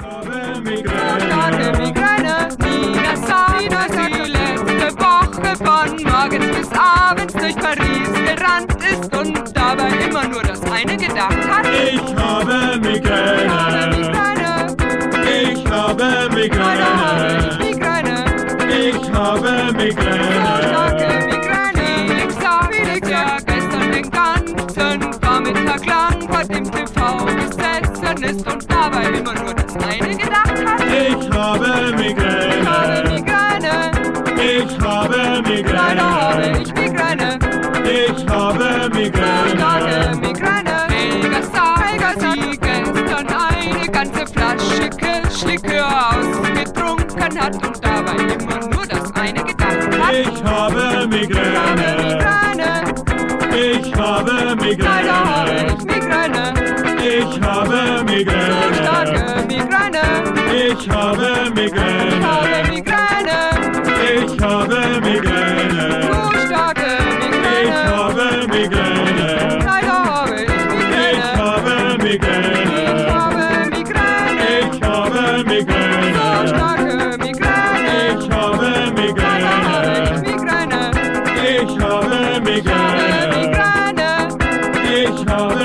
habe Migräne. So starke Migräne. Nina sagt, sie letzte Woche von morgens bis abends durch Paris gerannt ist und dabei immer nur das eine gedacht hat. Ich habe Migräne. Ich habe Migräne. Ich habe Migräne. So starke Migräne. Felix ja gestern den ganzen Vormittag lang vor dem TV gesessen ist und dabei immer nur das eine gedacht hat. Ich habe Migräne. Ich habe Migräne. Leider habe ich Migräne. Ich habe Migräne. So starke Migräne. Helga sagt, sie gestern eine ganze Flasche Kirschlikör ausgetrunken hat und dabei immer nur das eine gedacht hat. Ich habe Migräne. Ich habe Migräne. Leider habe ich Migräne. Ich habe Migräne. So starke Migräne. Ich habe Migräne. Ich habe Migräne. So starke Migräne. Ich habe Migräne. Leider habe ich Migräne. Ich habe Migräne. Ich habe Migräne. So starke Migräne. Ich habe Migräne. Ich habe Migräne. Ich habe